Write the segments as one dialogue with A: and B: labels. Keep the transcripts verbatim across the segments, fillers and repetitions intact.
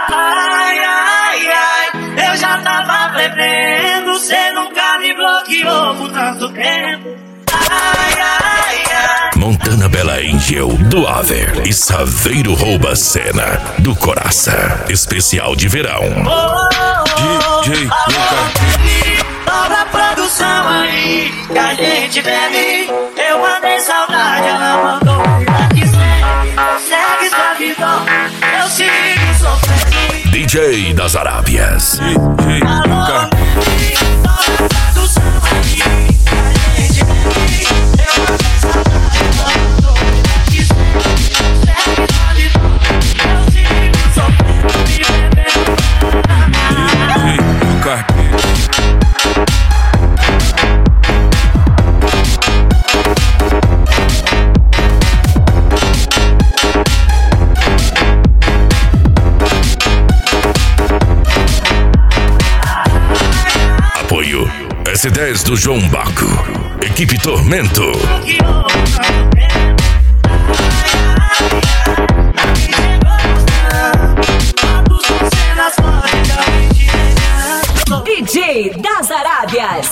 A: Ai, ai, ai, eu já tava prevendo, cê nunca me bloqueou por tanto tempo. Ai, ai, ai.
B: Montana Bela Angel, do Aver e Saveiro Rouba Cena, do Coraça, especial de verão.
A: Oh,
C: D J
A: Luca, dobra a produção aí, que a gente bebe. Eu mandei saudade, ela mandou que segue, segue sua vida, eu sigo sofrendo.
B: D J das Arábias.
C: D J Luca.
B: Apoio S dez do João Baco, Equipe Tormento.
D: D J das Arábias.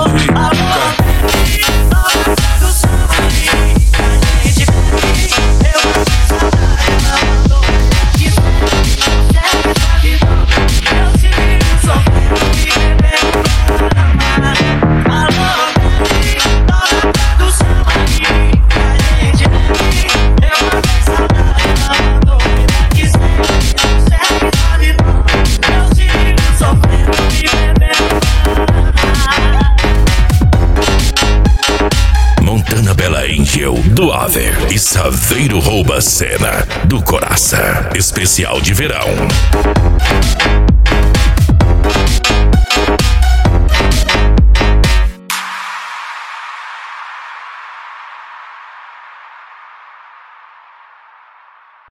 B: Montana Bela Angel, do Aver e Saveiro Rouba Cena, do Coraça, especial de verão.